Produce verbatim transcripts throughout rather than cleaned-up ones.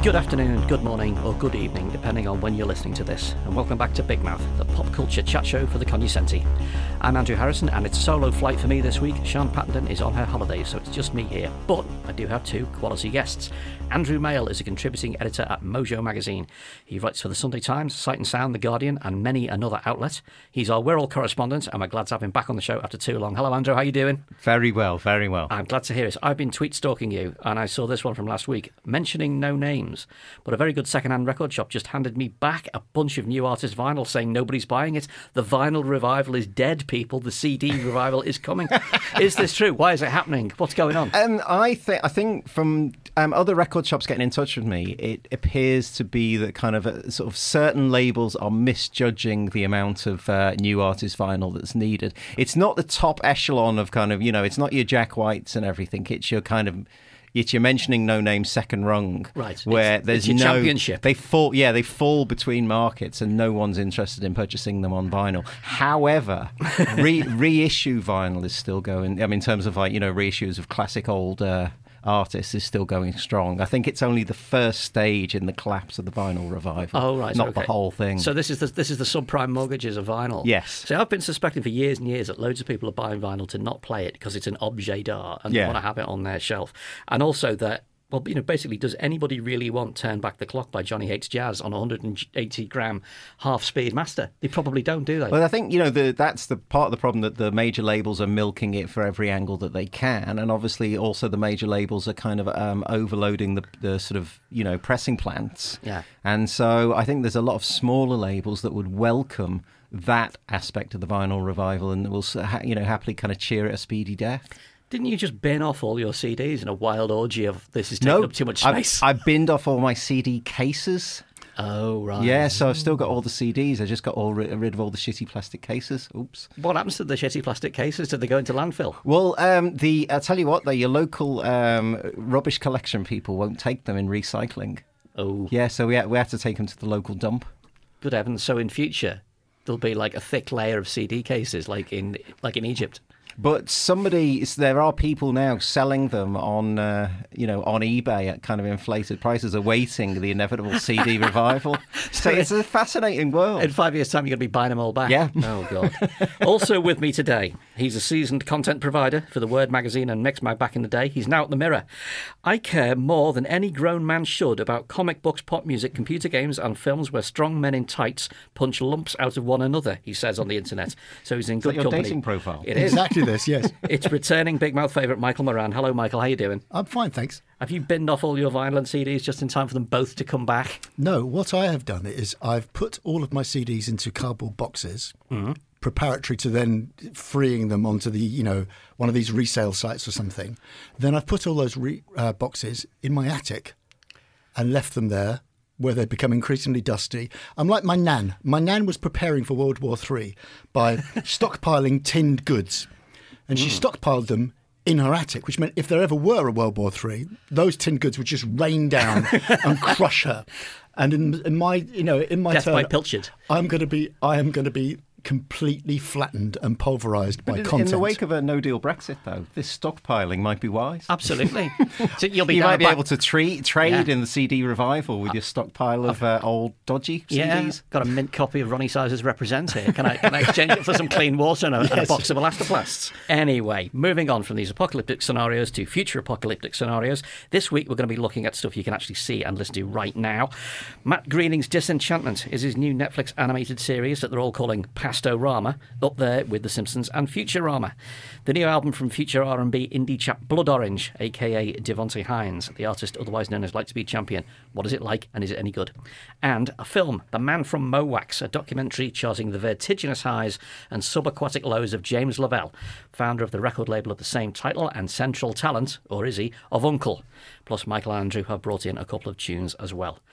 Good afternoon, good morning, or good evening, depending on when you're listening to this. And welcome back to Big Mouth, the pop culture chat show for the cognoscenti. I'm Andrew Harrison, and it's solo flight for me this week. Sian Pattenden is on her holiday, so it's just me here. But I do have two quality guests. Andrew Mail is a contributing editor at Mojo Magazine. He writes for the Sunday Times, Sight and Sound, The Guardian, and many another outlet. He's our Wirral correspondent, and we're glad to have him back on the show after too long. Hello, Andrew. How are you doing? Very well, very well. I'm glad to hear it. I've been tweet stalking you, and I saw this one from last week, mentioning no names. But a very good second-hand record shop just handed me back a bunch of new artist vinyl saying nobody's buying it. The vinyl revival is dead, people. The C D revival is coming. Is this true? Why is it happening? What's going on? Um, I think I think from um, other record shops getting in touch with me, it appears to be that kind of a, sort of certain labels are misjudging the amount of uh, new artist vinyl that's needed. It's not the top echelon of kind of, you know, it's not your Jack Whites and everything. It's your kind of... Yet you're mentioning no name second rung, right? Where it's, there's it's your no championship. They fall, yeah, they fall between markets, and no one's interested in purchasing them on vinyl. However, re- reissue vinyl is still going. I mean, in terms of like you know reissues of classic old uh, artists is still going strong. I think it's only the first stage in the collapse of the vinyl revival. Oh, right, not okay. the whole thing. So this is the, this is the subprime mortgages of vinyl. Yes. So I've been suspecting for years and years that loads of people are buying vinyl to not play it because it's an objet d'art and yeah. they want to have it on their shelf, and also that. Well, you know, basically, does anybody really want Turn Back the Clock by Johnny Hates Jazz on a one hundred eighty gram half-speed master? They probably don't, do they? Well, I think, you know, the, that's the part of the problem, that the major labels are milking it for every angle that they can. And obviously, also the major labels are kind of um, overloading the, the sort of, you know, pressing plants. Yeah. And so I think there's a lot of smaller labels that would welcome that aspect of the vinyl revival and will, you know, happily kind of cheer it a speedy death. Didn't you just bin off all your C Ds in a wild orgy of this is taking no, up too much space? I, I binned off all my C D cases. Oh, right. Yeah, so I've still got all the C Ds. I just got all rid, rid of all the shitty plastic cases. Oops. What happens to the shitty plastic cases? Did they go into landfill? Well, um, the I'll tell you what, though, your local um, rubbish collection people won't take them in recycling. Oh. Yeah, so we had, we had to take them to the local dump. Good heavens. So in future, there'll be like a thick layer of C D cases like in like in Egypt. But somebody, there are people now selling them on, uh, you know, on eBay at kind of inflated prices, awaiting the inevitable C D revival. So it's a fascinating world. In five years' time, you're going to be buying them all back. Yeah. Oh, God. Also with me today, he's a seasoned content provider for the Word magazine and Mixmag back in the day. He's now at the Mirror. I care more than any grown man should about comic books, pop music, computer games, and films where strong men in tights punch lumps out of one another, he says on the internet. So he's in Is good that your company. dating profile? It is. Exactly this, yes. It's returning Big Mouth favourite Michael Moran. Hello, Michael. How you doing? I'm fine, thanks. Have you binned off all your vinyl and C Ds just in time for them both to come back? No, what I have done is I've put all of my C Ds into cardboard boxes, mm-hmm. preparatory to then freeing them onto the, you know, one of these resale sites or something. Then I've put all those re- uh, boxes in my attic and left them there, where they'd become increasingly dusty. I'm like my nan. My nan was preparing for World War Three by stockpiling tinned goods. And she mm. stockpiled them in her attic, which meant if there ever were a World War Three, those tinned goods would just rain down and crush her. And in, in my, you know, in my Death turn, by pilchard. I'm going to be, I am going to be completely flattened and pulverised by in, content. In the wake of a no-deal Brexit, though, this stockpiling might be wise. Absolutely. So you'll be you might be back... able to tre- trade yeah. in the C D revival with your stockpile of uh, old dodgy C Ds. Yeah, got a mint copy of Ronnie Sizer's Represent here. Can I, can I exchange it for some clean water and a, yes. and a box of elastoplasts? Anyway, moving on from these apocalyptic scenarios to future apocalyptic scenarios, this week we're going to be looking at stuff you can actually see and listen to right now. Matt Groening's Disenchantment is his new Netflix animated series that they're all calling Pastorama, up there with The Simpsons and Futurama. The new album from future R and B indie chap Blood Orange, a k a. Devontae Hines, the artist otherwise known as Lightspeed Champion. What is it like, and is it any good? And a film, The Man from Mowax, a documentary charting the vertiginous highs and subaquatic lows of James Lavelle, founder of the record label of the same title and central talent, or is he, of Uncle. Plus Michael and Andrew have brought in a couple of tunes as well.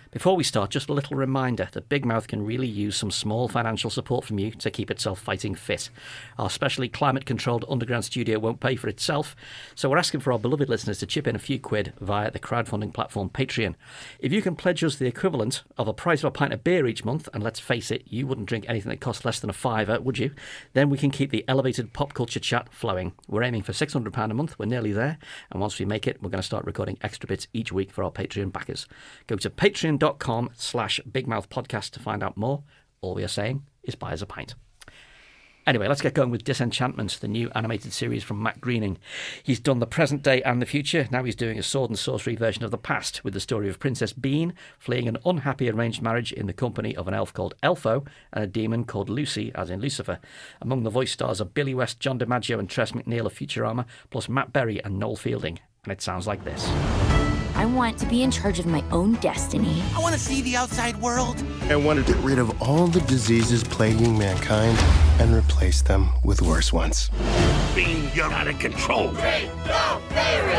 Before we start, just a little reminder that Big Mouth can really use some small financial support from you to keep itself fighting fit. Our specially climate-controlled underground studio won't pay for itself, so we're asking for our beloved listeners to chip in a few quid via the crowdfunding platform Patreon. If you can pledge us the equivalent of a price of a pint of beer each month, and let's face it, you wouldn't drink anything that costs less than a fiver, would you? Then we can keep the elevated pop culture chat flowing. We're aiming for six hundred pounds a month. We're nearly there, and once we make it, we're going to start recording extra bits each week for our Patreon backers. Go to patreon dot com slash bigmouth podcast to find out more. All we are saying is buy us a pint. Anyway, let's get going with Disenchantment, the new animated series from Matt Groening. He's done the present day and the future. Now he's doing a sword and sorcery version of the past, with the story of Princess Bean fleeing an unhappy arranged marriage in the company of an elf called Elfo and a demon called Lucy, as in Lucifer. Among the voice stars are Billy West, John DiMaggio and Tress MacNeille of Futurama, plus Matt Berry and Noel Fielding. And it sounds like this. I want to be in charge of my own destiny. I want to see the outside world. I want to get rid of all the diseases plaguing mankind and replace them with worse ones. Bean, you're out of control. Great, go, Fairy!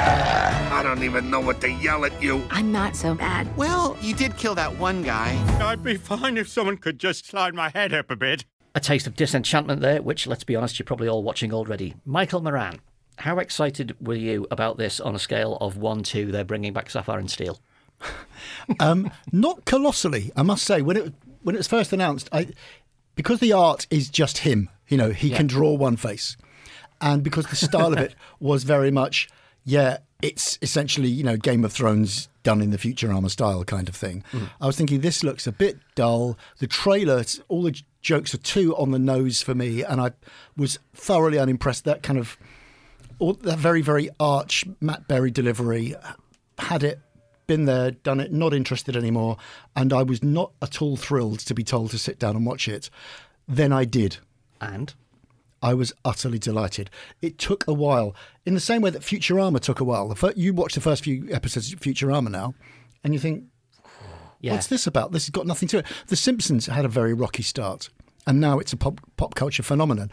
I don't even know what to yell at you. I'm not so bad. Well, you did kill that one guy. I'd be fine if someone could just slide my head up a bit. A taste of Disenchantment there, which, let's be honest, you're probably all watching already. Michael Moran, how excited were you about this on a scale of one to they're bringing back Sapphire and Steel? um, not colossally, I must say. When it when it was first announced, I because the art is just him. You know, he yeah. can draw one face, and because the style of it was very much, yeah, it's essentially, you know, Game of Thrones done in the Futurama style kind of thing. Mm. I was thinking this looks a bit dull. The trailer, all the jokes are too on the nose for me, and I was thoroughly unimpressed. That kind of all that very very arch Matt Berry delivery had it. Been there, done it, not interested anymore, and I was not at all thrilled to be told to sit down and watch it. Then I did. And? I was utterly delighted. It took a while. In the same way that Futurama took a while. The fir- you watch the first few episodes of Futurama now, and you think, yeah. what's this about? This has got nothing to it. The Simpsons had a very rocky start, and now it's a pop, pop culture phenomenon.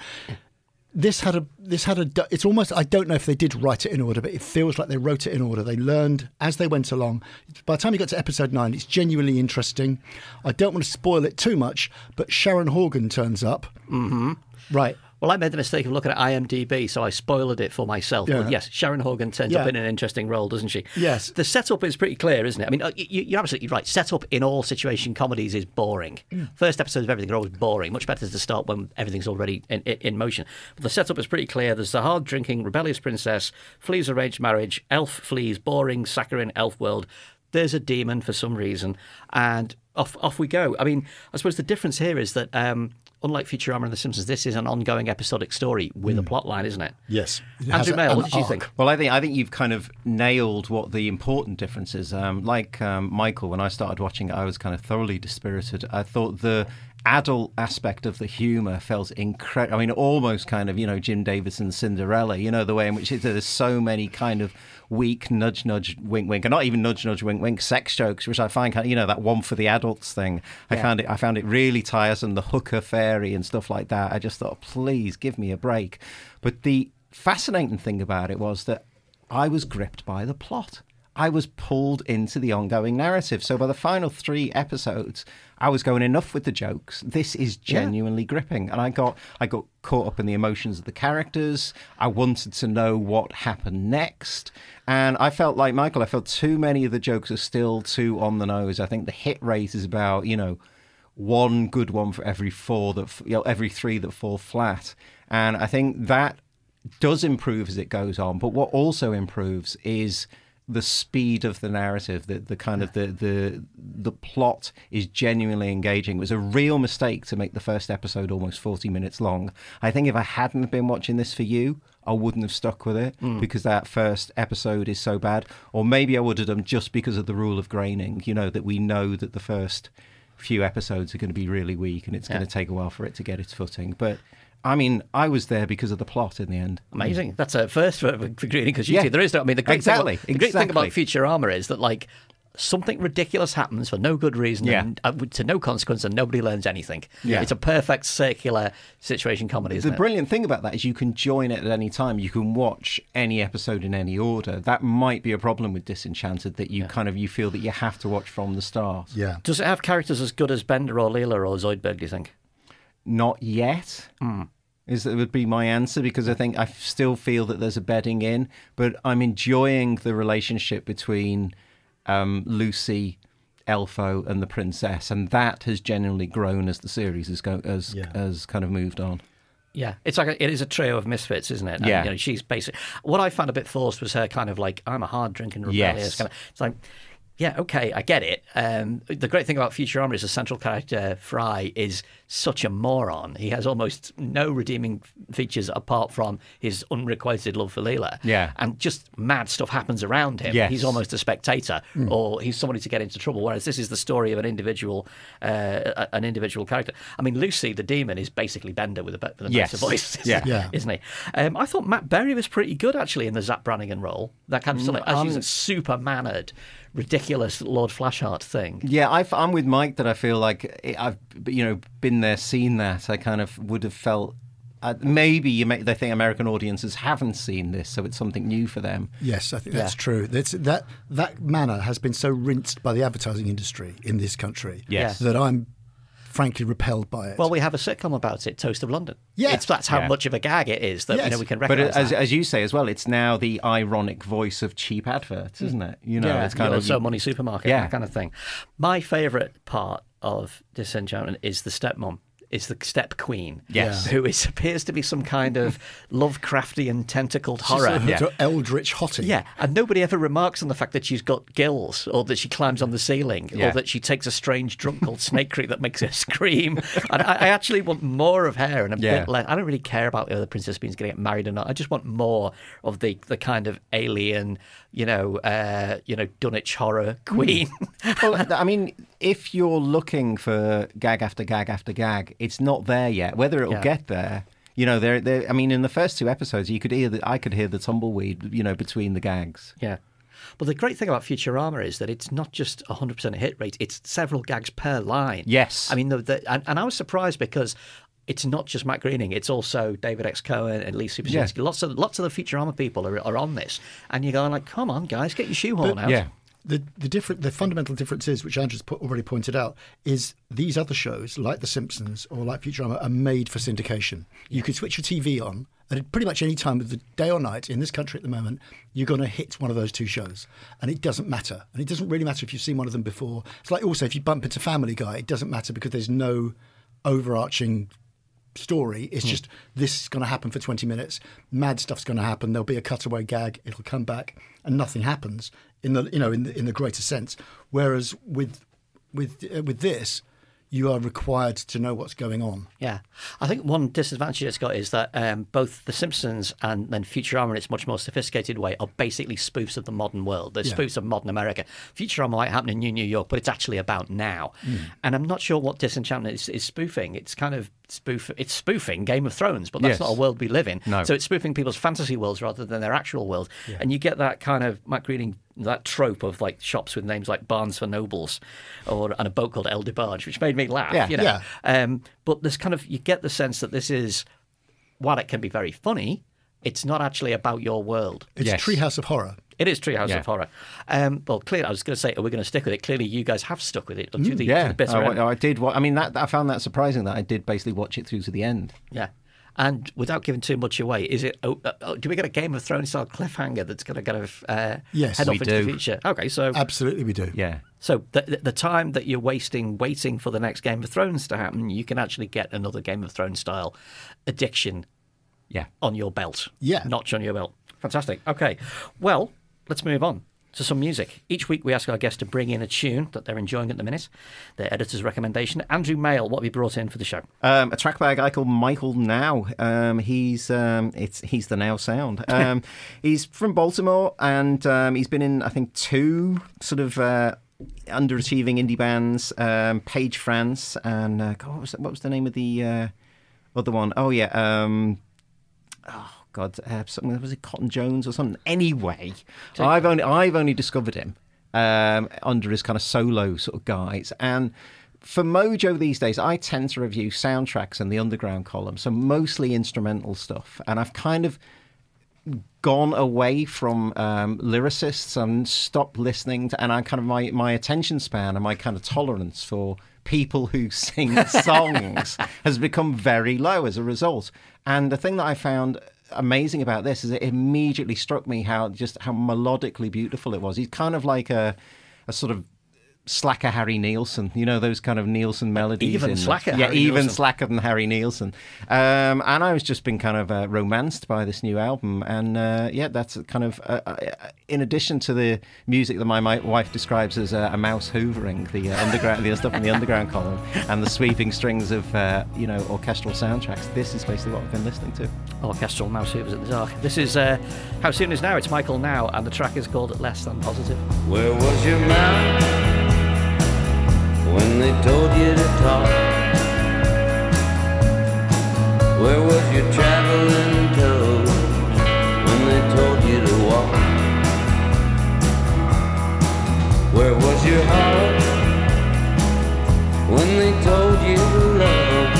This had a, this had a, it's almost, I don't know if they did write it in order, but it feels like they wrote it in order. They learned as they went along. By the time you got to episode nine, it's genuinely interesting. I don't want to spoil it too much, but Sharon Horgan turns up. Mm-hmm. Right. Well, I made the mistake of looking at IMDb, so I spoiled it for myself. Yeah. But yes, Sharon Horgan turns yeah. up in an interesting role, doesn't she? Yes. The setup is pretty clear, isn't it? I mean, you, you're absolutely right. Setup in all situation comedies is boring. Mm. First episodes of everything are always boring. Much better to start when everything's already in, in, in motion. But the setup is pretty clear. There's the hard-drinking, rebellious princess, flees arranged marriage, elf flees boring, saccharine elf world. There's a demon for some reason, and off off we go. I mean, I suppose the difference here is that, um, unlike Futurama and The Simpsons, this is an ongoing episodic story with mm. a plot line, isn't it? Yes. It Andrew Mail, what did you think? Well, I think I think you've kind of nailed what the important difference is. Um, like um, Michael, when I started watching it, I was kind of thoroughly dispirited. I thought the adult aspect of the humour felt incredible. I mean, almost kind of, you know, Jim Davidson's Cinderella, you know, the way in which it, there's so many kind of weak nudge, nudge, wink, wink, and not even nudge, nudge, wink, wink, sex jokes, which I find kind of, you know, that one for the adults thing. I yeah. found it, I found it really tiresome, the hooker fairy and stuff like that. I just thought, please give me a break. But the fascinating thing about it was that I was gripped by the plot. I was pulled into the ongoing narrative. So by the final three episodes, I was going, enough with the jokes. This is genuinely yeah. gripping. And I got I got caught up in the emotions of the characters. I wanted to know what happened next. And I felt like, Michael, I felt too many of the jokes are still too on the nose. I think the hit rate is about, you know, one good one for every four that, you know, every three that fall flat. And I think that does improve as it goes on. But what also improves is the speed of the narrative, the, the kind of the, the the plot is genuinely engaging. It was a real mistake to make the first episode almost forty minutes long. I think if I hadn't been watching this for you, I wouldn't have stuck with it mm. because that first episode is so bad. Or maybe I would have done just because of the rule of graining, you know, that we know that the first few episodes are going to be really weak and it's yeah. going to take a while for it to get its footing. But I mean, I was there because of the plot in the end. Amazing. That's a first for, for Groening, because you yeah. see, there is, I mean, the great, exactly. thing about, the great exactly. thing about Futurama is that, like, something ridiculous happens for no good reason Yeah. and uh, to no consequence, and nobody learns anything. Yeah. It's a perfect circular situation comedy, isn't The it? brilliant thing about that is you can join it at any time. You can watch any episode in any order. That might be a problem with Disenchanted, that you kind of you feel that you have to watch from the start. Yeah. Does it have characters as good as Bender or Leela or Zoidberg, do you think? Not yet. Mm. Is that would be my answer, because I think I still feel that there's a bedding in, but I'm enjoying the relationship between um, Lucy, Elfo, and the princess, and that has genuinely grown as the series has go as Yeah. has kind of moved on. Yeah, it's like a, it is a trio of misfits, isn't it? And, Yeah. you know, she's basic. What I found a bit forced was her kind of like, I'm a hard drinking rebellious Yes. kind of. It's like, yeah, okay, I get it. Um, the great thing about Futurama is the central character, Fry, is such a moron. He has almost no redeeming features apart from his unrequited love for Leela. Yeah. And just mad stuff happens around him. Yes. He's almost a spectator, or he's somebody to get into trouble. Whereas this is the story of an individual, uh, an individual character. I mean, Lucy, the demon, is basically Bender with a, be- with a Yes. better voice. Yeah. Yeah. Isn't he? Um, I thought Matt Berry was pretty good actually in the Zap Brannigan role. That kind of sort of, as he's a super mannered, ridiculous Lord Flashheart thing. Yeah, I've, I'm with Mike that I feel like I've you know been there, seen that. I kind of would have felt uh, maybe you may, they think American audiences haven't seen this, so it's something new for them. Yes, I think that's Yeah. true. That's, that that manner has been so rinsed by the advertising industry in this country Yes. that I'm frankly repelled by it. Well, we have a sitcom about it, Toast of London. Yeah. It's, that's how Yeah. much of a gag it is that you Yes. know we can But recognise as, that. as you say as well, it's now the ironic voice of cheap adverts, isn't it? You know, yeah, it's kind you know, of so money supermarket, Yeah. that kind of thing. My favourite part of Disenchantment is the stepmom. Is the step queen, Yes. who is appears to be some kind of Lovecraftian tentacled She's horror. sort of Yeah. sort of eldritch hottie. Yeah, and nobody ever remarks on the fact that she's got gills, or that she climbs on the ceiling, Yeah. or that she takes a strange drug called Snake Creek that makes her scream. And I, I actually want more of her and a Yeah. bit less. I don't really care about whether Princess Bean's going to get married or not. I just want more of the, the kind of alien, you know, uh, you know, Dunwich horror queen. Well, I mean, if you're looking for gag after gag after gag, it's not there yet. Whether it'll Yeah. get there, you know, there. there- I mean, in the first two episodes, you could hear the, I could hear the tumbleweed, you know, between the gags. Yeah. But the great thing about Futurama is that it's not just a one hundred percent hit rate, it's several gags per line. Yes. I mean, the, the, and, and I was surprised because it's not just Matt Groening, it's also David X. Cohen and Lee Superzinski. Yeah. Lots of lots of the Futurama people are, are on this. And you're going like, come on, guys, get your shoehorn out. Yeah. The the different the fundamental difference is, which Andrew's put, already pointed out, is these other shows like The Simpsons or like Futurama are made for syndication. You could switch your T V on at pretty much any time of the day or night in this country at the moment. You're going to hit one of those two shows, and it doesn't matter. And it doesn't really matter if you've seen one of them before. It's like also if you bump into Family Guy, it doesn't matter because there's no overarching story. It's just this is going to happen for twenty minutes. Mad stuff's going to happen. There'll be a cutaway gag. It'll come back, and nothing happens in the you know in the, in the greater sense. Whereas with with uh, with this, you are required to know what's going on. Yeah. I think one disadvantage it's got is that um, both The Simpsons and then Futurama in its much more sophisticated way are basically spoofs of the modern world. They're Yeah. spoofs of modern America. Futurama might happen in New New York, but it's actually about now. And I'm not sure what Disenchantment is, is spoofing. It's kind of spoof. It's spoofing Game of Thrones, but that's Yes. not a world we live in. No. So it's spoofing people's fantasy worlds rather than their actual world. And you get that kind of Matt Groening, that trope of like shops with names like Barnes for Nobles, or and a boat called El DeBarge, which made me laugh. Yeah. You know? Yeah. Um, but there's kind of you get the sense that this is, while it can be very funny, it's not actually about your world. It's Yes. Treehouse of Horror. It is Treehouse Yeah. of Horror. Um, well, clearly, I was going to say, are we going to stick with it? Clearly, you guys have stuck with it. To the, to Yeah, the bitter I, end. I did. wa- I mean, that I found that surprising that I did basically watch it through to the end. Yeah. And without giving too much away, is it? Oh, uh, oh, do we get a Game of Thrones style cliffhanger that's going to kind of uh, Yes, head we off into do. the future? Okay, so Absolutely, we do. Yeah. so the, the the time that you're wasting waiting for the next Game of Thrones to happen, you can actually get another Game of Thrones style addiction Yeah. on your belt. Yeah. Notch on your belt. Fantastic. Okay. Well, let's move on to some music. Each week we ask our guests to bring in a tune that they're enjoying at the minute, their editor's recommendation. Andrew Mail, what have you brought in for the show? Um, a track by a guy called Michael Now. Um, he's um, it's he's the Now sound. Um, he's from Baltimore, and um, he's been in I think two sort of uh, underachieving indie bands, um, Page France, and uh, God, what was what was the name of the uh, other one? Oh yeah. Um, oh God, uh, something was it Cotton Jones or something? Anyway, I've only I've only discovered him um, under his kind of solo sort of guise. And for Mojo these days, I tend to review soundtracks in the underground column, so mostly instrumental stuff. And I've kind of gone away from um, lyricists and stopped listening to, and I kind of my, my attention span and my kind of tolerance for people who sing songs has become very low as a result. And the thing that I found amazing about this is it immediately struck me how just how melodically beautiful it was. He's kind of like a a sort of slacker Harry Nilsson, you know, those kind of Nilsson melodies. Even in, slacker Yeah, Harry even Nilsson. slacker than Harry Nilsson. Um, and I was just been kind of uh, romanced by this new album. And uh, yeah, that's kind of, uh, uh, in addition to the music that my, my wife describes as uh, a mouse hoovering, the uh, underground, the stuff in the underground column, and the sweeping strings of, uh, you know, orchestral soundtracks, this is basically what I've been listening to. Orchestral mouse hoovers at the dark. This is uh, How Soon Is Now. It's Michael Now, and the track is called Less Than Positive. Where was your mouth when they told you to talk? Where was your traveling toes when they told you to walk? Where was your heart when they told you to love?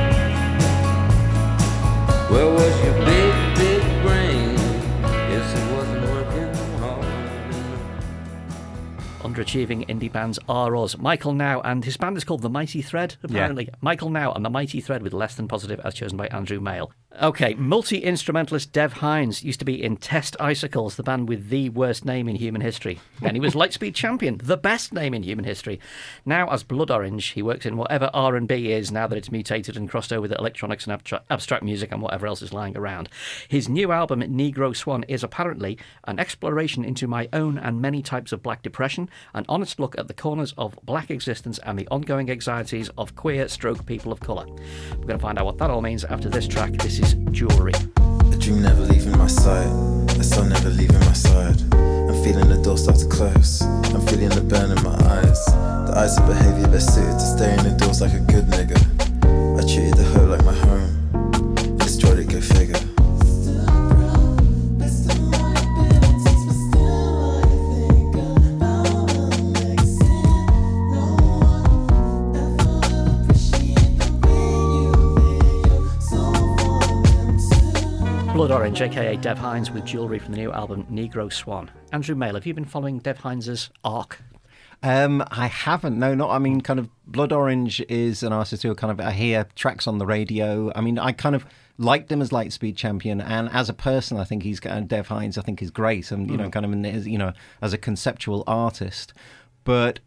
Where was your big, big brain? Yes, it wasn't working hard enough. Underachieving indie bands are us. Michael Now, and his band is called The Mighty Thread, apparently. Yeah. Michael Now and The Mighty Thread with Less Than Positive, as chosen by Andrew Mail. Okay, multi-instrumentalist Dev Hynes used to be in Test Icicles, the band with the worst name in human history. And he was Lightspeed champion, the best name in human history. Now, as Blood Orange, he works in whatever R and B is now that it's mutated and crossed over with electronics and abtra- abstract music and whatever else is lying around. His new album, Negro Swan, is apparently an exploration into my own and many types of black depression, an honest look at the corners of black existence and the ongoing anxieties of queer stroke people of colour. We're going to find out what that all means after this track. This is Jewelry. A dream never leaving my sight, a sun never leaving my side. I'm feeling the door start to close, I'm feeling the burn in my eyes. The eyes of behaviour best suited to staring indoors like a good nigga. I treated the hood like my home, destroyed it, go figure. Blood Orange, aka Dev Hynes, with Jewelry from the new album Negro Swan. Andrew Mail, have you been following Dev Hynes' arc? Um, I haven't. No, not. I mean, kind of. Blood Orange is an artist who kind of I hear tracks on the radio. I mean, I kind of liked him as Lightspeed champion, and as a person, I think he's uh, Dev Hynes. I think is great, and you mm. know, kind of, you know, as a conceptual artist. But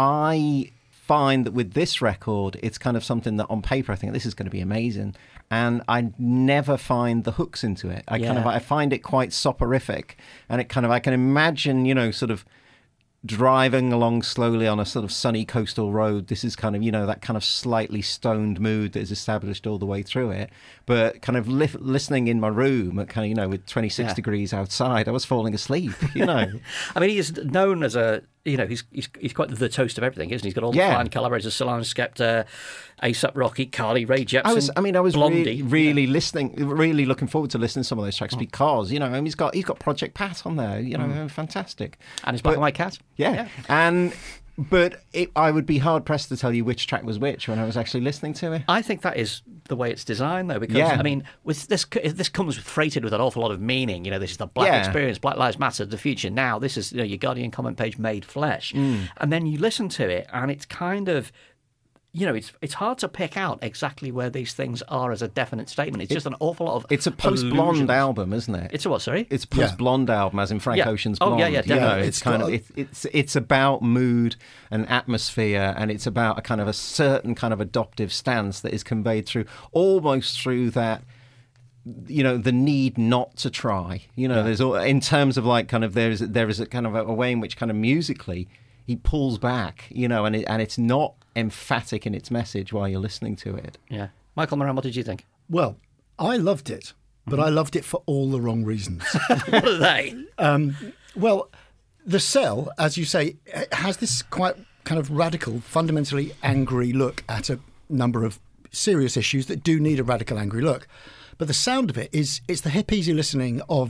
I find that with this record, it's kind of something that on paper I think this is going to be amazing. And I never find the hooks into it. I yeah. kind of I find it quite soporific, and it kind of I can imagine, you know, sort of driving along slowly on a sort of sunny coastal road. This is kind of, you know, that kind of slightly stoned mood that is established all the way through it. But kind of li- listening in my room at kind of, you know, with twenty-six yeah. degrees outside, I was falling asleep, you know. I mean, he is known as a, you know, he's he's, he's quite the toast of everything, isn't he? He's got all the yeah. fine collaborators, Solange Skepta, A$AP Rocky, Carly Rae Jepsen, I was, I mean, I was Blondie. really, really yeah. listening, really looking forward to listening to some of those tracks mm. because, you know, I mean, he's got he's got Project Pat on there, you know, mm. fantastic. And his Black and White Cat. Yeah, yeah. and... But it, I would be hard-pressed to tell you which track was which when I was actually listening to it. I think that is the way it's designed, though, because, yeah. I mean, with this this comes freighted with an awful lot of meaning. You know, this is the black yeah. experience, Black Lives Matter, the future. Now, this is, you know, your Guardian comment page made flesh. Mm. And then you listen to it, and it's kind of... You know, it's it's hard to pick out exactly where these things are as a definite statement. It's it, just an awful lot of It's a post-Blonde album, isn't it? It's a what, sorry? It's post-Blonde yeah. album, as in Frank yeah. Ocean's oh, Blonde. Yeah, yeah, definitely. You know, it's, it's kind of it, it's it's about mood and atmosphere, and it's about a kind of a certain kind of adoptive stance that is conveyed through almost through that. You know, the need not to try. You know, yeah. there's all, in terms of like kind of there is there is a kind of a, a way in which kind of musically he pulls back. You know, and it, and it's not emphatic in its message while you're listening to it. Yeah. Michael Moran, what did you think? Well, I loved it, but mm-hmm. I loved it for all the wrong reasons. What are they? Um, well, The Cell, as you say, has this quite kind of radical, fundamentally angry look at a number of serious issues that do need a radical, angry look. But the sound of it is it's the hip easy listening of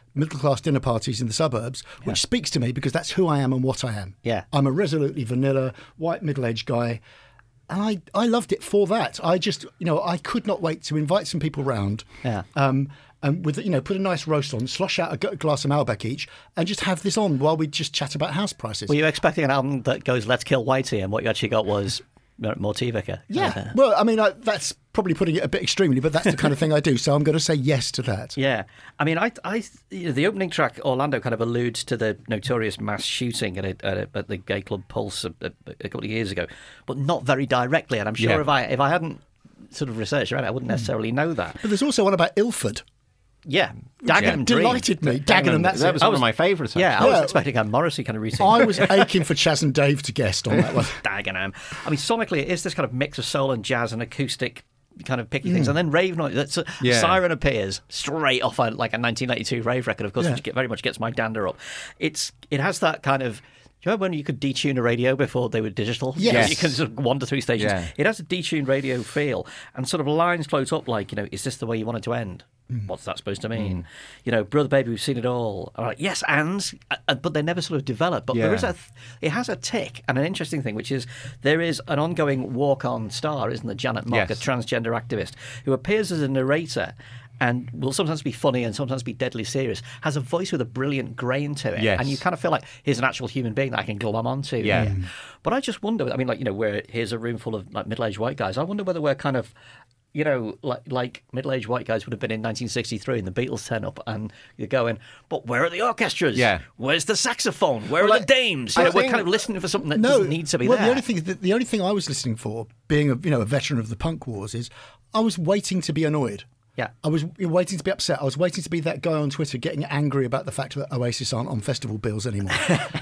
middle-class dinner parties in the suburbs, which yeah. speaks to me because that's who I am and what I am. Yeah. I'm a resolutely vanilla, white, middle-aged guy, and I, I loved it for that. I just, you know, I could not wait to invite some people round. Yeah. Um, and with, you know, put a nice roast on, slosh out a g- glass of Malbec each, and just have this on while we just chat about house prices. Were you expecting an album that goes, let's kill Whitey, and what you actually got was more T-Vicar? Yeah. Uh, well, I mean, I, that's probably putting it a bit extremely, but that's the kind of thing I do, so I'm going to say yes to that. Yeah. I mean, I, I, you know, the opening track, Orlando, kind of alludes to the notorious mass shooting at, a, at, a, at the gay club Pulse a, a, a couple of years ago, but not very directly, and I'm sure yeah. if I if I hadn't sort of researched around it, I wouldn't necessarily know that. But there's also one about Ilford. Yeah, Dagenham yeah. Dream. Delighted me. Dagenham, that's that it. was one of my favourites. Yeah, I yeah. was expecting a Morrissey kind of routine. I was aching for Chaz and Dave to guest on that one. Dagenham. I mean, sonically, it is this kind of mix of soul and jazz and acoustic kind of picky mm. things, and then rave noise. That's a, yeah. Siren appears straight off a, like a nineteen ninety-two rave record, of course, yeah. which get, very much gets my dander up. It's it has that kind of. Do you remember when you could detune a radio before they were digital? Yes. You can sort of wander through stations. Yeah. It has a detuned radio feel, and sort of lines float up like, you know, is this the way you want it to end? Mm. What's that supposed to mean? Mm. You know, Brother Baby, we've seen it all. I'm like, yes, and, uh, but they never sort of develop. But yeah. there is a, it has a tick, and an interesting thing, which is there is an ongoing walk-on star, isn't there? Janet Mock, yes. a transgender activist, who appears as a narrator and will sometimes be funny and sometimes be deadly serious, has a voice with a brilliant grain to it. Yes. And you kind of feel like here's an actual human being that I can glom onto. Yeah. Here. But I just wonder, I mean, like, you know, where here's a room full of like middle-aged white guys. I wonder whether we're kind of, you know, like like middle-aged white guys would have been in nineteen sixty-three and the Beatles turn up and you're going, but where are the orchestras? Yeah. Where's the saxophone? Where well, are the dames? You I know, we're think, kind of listening for something that no, doesn't need to be well, there. The only thing the, the only thing I was listening for, being a you know a veteran of the punk wars, is I was waiting to be annoyed. Yeah. I was waiting to be upset. I was waiting to be that guy on Twitter getting angry about the fact that Oasis aren't on festival bills anymore.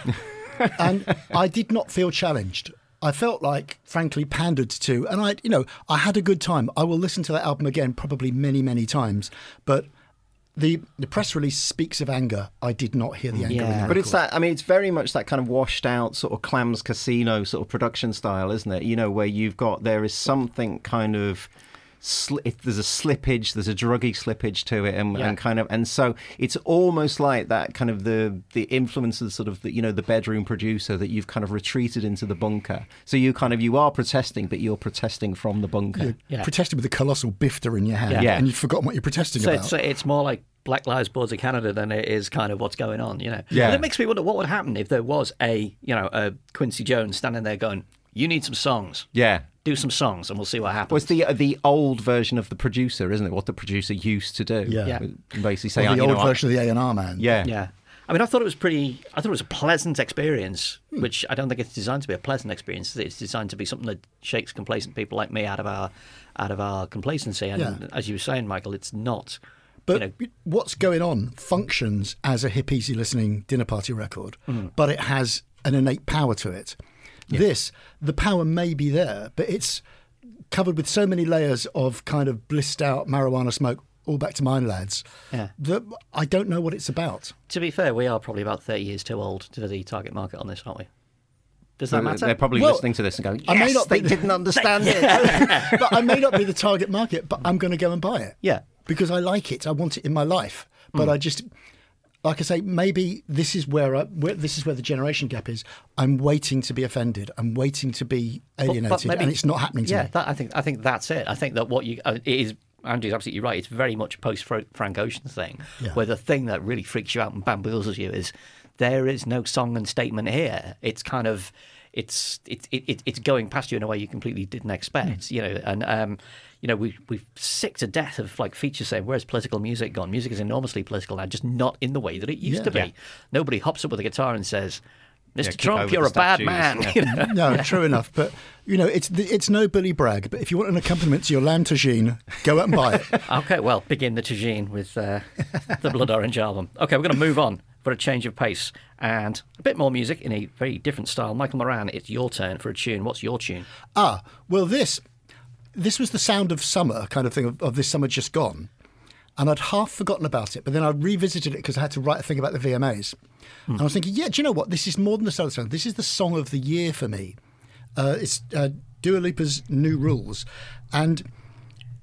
And I did not feel challenged. I felt like, frankly, pandered to. And I, you know, I had a good time. I will listen to that album again probably many, many times. But the the press release speaks of anger. I did not hear the anger. Yeah. in the But it's record. that, I mean, it's very much that kind of washed out sort of Clams Casino sort of production style, isn't it? You know, where you've got, there is something kind of, sli- if there's a slippage, there's a druggy slippage to it, and, Yeah. and kind of, and so it's almost like that kind of the the influence of sort of the, you know, the bedroom producer, that you've kind of retreated into the bunker. So you kind of, you are protesting, but you're protesting from the bunker. You're Yeah. protesting with a colossal bifter in your hand, Yeah. Yeah. and you've forgotten what you're protesting So about. it's, it's more like Black Lives Boards of Canada than it is kind of what's going on, you know. Yeah. And it makes me wonder what would happen if there was a, you know, a Quincy Jones standing there going, you need some songs. Yeah. Do some songs and we'll see what happens. Well, it's the the old version of the producer, isn't it? What the producer used to do. Yeah. Yeah. Basically say, Or the you old know, I- version of the A and R man. Yeah. Yeah. I mean, I thought it was pretty, I thought it was a pleasant experience, which I don't think it's designed to be a pleasant experience. It's designed to be something that shakes complacent people like me out of our out of our complacency. And Yeah. as you were saying, Michael, it's not. But you know, what's going on functions as a hip, easy listening dinner party record, Mm-hmm. but it has an innate power to it. Yeah. This, the power may be there, but it's covered with so many layers of kind of blissed out marijuana smoke, all back to mine lads, Yeah. that I don't know what it's about. To be fair, we are probably about thirty years too old to the target market on this, aren't we? Does that matter? They're probably Well, listening to this and going, yes, I may not they be- didn't understand it. But I may not be the target market, but I'm going to go and buy it. Yeah. Because I like it. I want it in my life. But Mm. I just, like I say, maybe this is where, I, where this is where the generation gap is. I'm waiting to be offended. I'm waiting to be But- alienated, but maybe- and it's not happening to yeah, me. that, I think I think that's it. I think that what you uh, it is. Andrew's absolutely right. It's very much a post Frank Ocean thing, Yeah. where the thing that really freaks you out and bamboozles you is there is no song and statement here. It's kind of it's it's it, it's going past you in a way you completely didn't expect. Mm. You know, and um, you know we we're sick to death of like features saying where's political music gone? Music is enormously political now, just not in the way that it used Yeah. to be. Yeah. Nobody hops up with a guitar and says, Mister Yeah, kick Trump, over you're the a bad statues. man. Yeah. You know? No, true enough. But, you know, it's it's no Billy Bragg. But if you want an accompaniment to your lamb tagine, go out and buy it. Okay, well, begin the tagine with uh, the Blood Orange album. Okay, we're going to move on for a change of pace and a bit more music in a very different style. Michael Moran, it's your turn for a tune. What's your tune? Ah, well, this this was the sound of summer kind of thing, of, of this summer just gone. And I'd half forgotten about it, but then I revisited it because I had to write a thing about the V M As. Hmm. And I was thinking, yeah, do you know what? This is more than the sound of song. This is the song of the year for me. Uh, it's uh, Dua Lipa's New Rules. And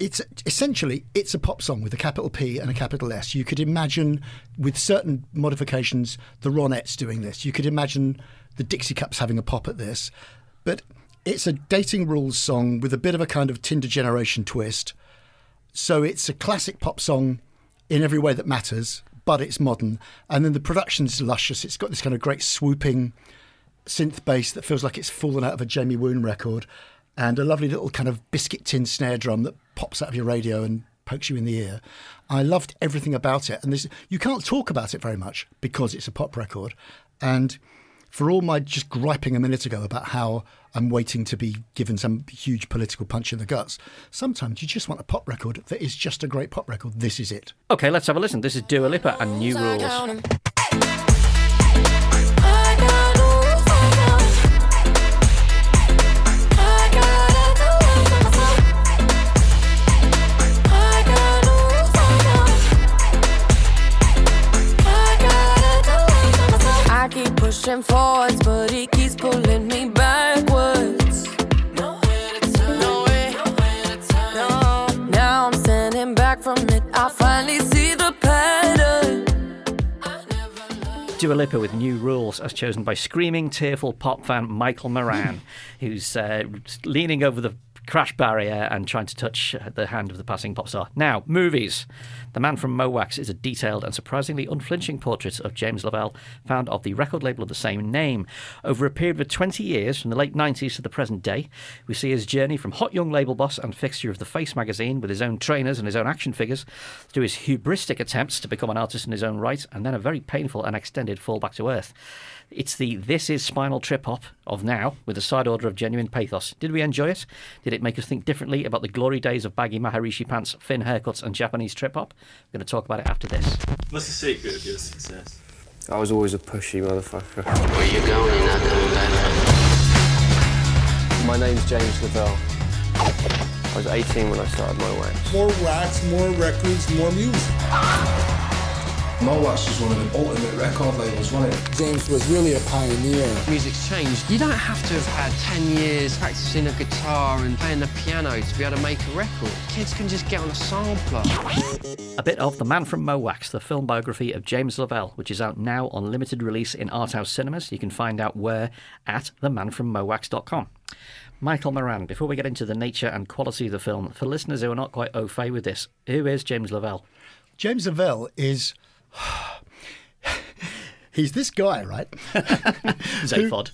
it's essentially it's a pop song with a capital P and a capital S. You could imagine, with certain modifications, the Ronettes doing this. You could imagine the Dixie Cups having a pop at this. But it's a Dating Rules song with a bit of a kind of Tinder Generation twist. So it's a classic pop song in every way that matters, but it's modern. And then the production's luscious. It's got this kind of great swooping synth bass that feels like it's fallen out of a Jamie Woon record, and a lovely little kind of biscuit tin snare drum that pops out of your radio and pokes you in the ear. I loved everything about it. And this, you can't talk about it very much because it's a pop record. And for all my just griping a minute ago about how I'm waiting to be given some huge political punch in the guts, sometimes you just want a pop record that is just a great pop record. This is it. Okay, let's have a listen. This is Dua Lipa and New Rules. I keep pushing forwards, but he keeps pulling me backwards. Nowhere to turn, nowhere, nowhere to turn. No. Now I'm standing back from it. I finally see the pattern. Dua Lipa with New Rules, as chosen by screaming, tearful pop fan Michael Moran, who's uh, leaning over the crash barrier and trying to touch the hand of the passing pop star. Now, movies. The Man from Mowax is a detailed and surprisingly unflinching portrait of James Lavelle, found of the record label of the same name. Over a period of twenty years, from the late nineties to the present day, we see his journey from hot young label boss and fixture of the Face magazine with his own trainers and his own action figures, to his hubristic attempts to become an artist in his own right, and then a very painful and extended fall back to earth. It's the This Is Spinal Trip-Hop of now, with a side order of genuine pathos. Did we enjoy it? Did it make us think differently about the glory days of baggy Maharishi pants, thin haircuts and Japanese trip-hop? We're going to talk about it after this. What's the secret of your success? I was always a pushy motherfucker. Where you going? You're not coming back. My name's James Lavelle. I was eighteen when I started Mowax. More wax, more records, more music. Mowax was one of the ultimate record labels, wasn't it? James was really a pioneer. Music's changed. You don't have to have had ten years practicing a guitar and playing the piano to be able to make a record. Kids can just get on a sampler. A bit of The Man from Mowax, the film biography of James Lavelle, which is out now on limited release in art house cinemas. You can find out where at the man from mowax dot com. Michael Moran, before we get into the nature and quality of the film, for listeners who are not quite au fait with this, who is James Lavelle? James Lavelle is... He's this guy, right? Zaphod.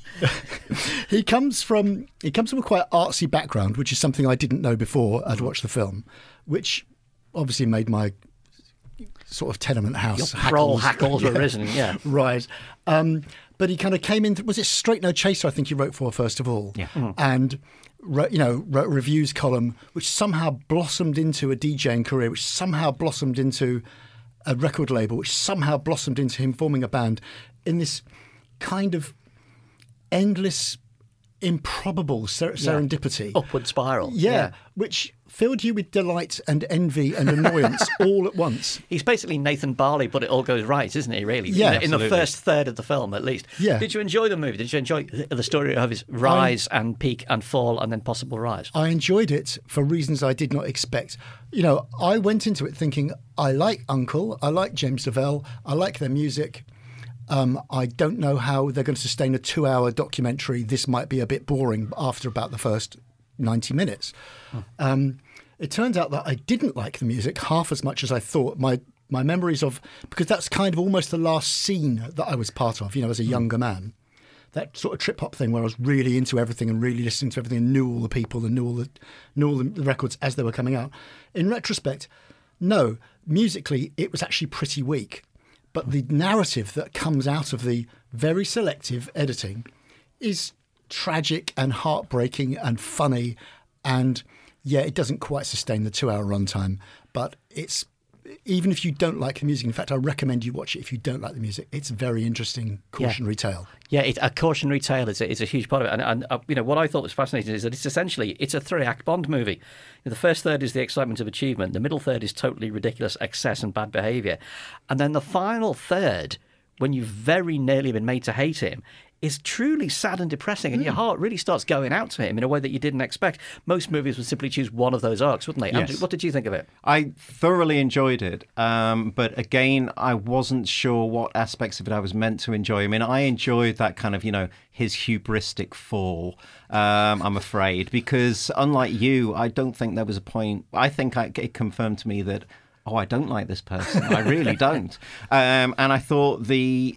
he comes from he comes from a quite artsy background, which is something I didn't know before I'd watched the film, which obviously made my sort of tenement house Your prole hackles were yeah, risen, yeah. Right. Um, but he kind of came in, was it Straight No Chaser, I think he wrote for first of all? Yeah. Mm. And, wrote, you know, wrote a reviews column, which somehow blossomed into a DJing career, which somehow blossomed into a record label, which somehow blossomed into him forming a band in this kind of endless, improbable ser- yeah. serendipity. Upward spiral. Yeah, yeah, which filled you with delight and envy and annoyance all at once. He's basically Nathan Barley, but it all goes right, isn't he, really? Yeah, In, in the first third of the film, at least. Yeah. Did you enjoy the movie? Did you enjoy the story of his rise I, and peak and fall and then possible rise? I enjoyed it for reasons I did not expect. You know, I went into it thinking, I like Uncle, I like James Lavelle, I like their music. Um, I don't know how they're going to sustain a two-hour documentary. This might be a bit boring after about the first ninety minutes. Oh. Um, it turns out that I didn't like the music half as much as I thought. My my memories of, because that's kind of almost the last scene that I was part of, you know, as a younger man. That sort of trip-hop thing where I was really into everything and really listening to everything and knew all the people and knew all the, knew all the records as they were coming out. In retrospect, no, musically it was actually pretty weak. But the narrative that comes out of the very selective editing is tragic and heartbreaking and funny. And yeah, it doesn't quite sustain the two-hour runtime, but it's, even if you don't like the music, in fact, I recommend you watch it if you don't like the music. It's a very interesting cautionary yeah. tale. Yeah, it, a cautionary tale is a, is a huge part of it. And, and uh, you know, what I thought was fascinating is that it's essentially, it's a three-act Bond movie. You know, the first third is the excitement of achievement. The middle third is totally ridiculous excess and bad behaviour. And then the final third, when you've very nearly been made to hate him, is truly sad and depressing, and Mm. your heart really starts going out to him in a way that you didn't expect. Most movies would simply choose one of those arcs, wouldn't they? Yes. Andrew, what did you think of it? I thoroughly enjoyed it, um, but again, I wasn't sure what aspects of it I was meant to enjoy. I mean, I enjoyed that kind of, you know, his hubristic fall, um, I'm afraid, because unlike you, I don't think there was a point. I think I, it confirmed to me that, oh, I don't like this person. I really don't. Um, and I thought the...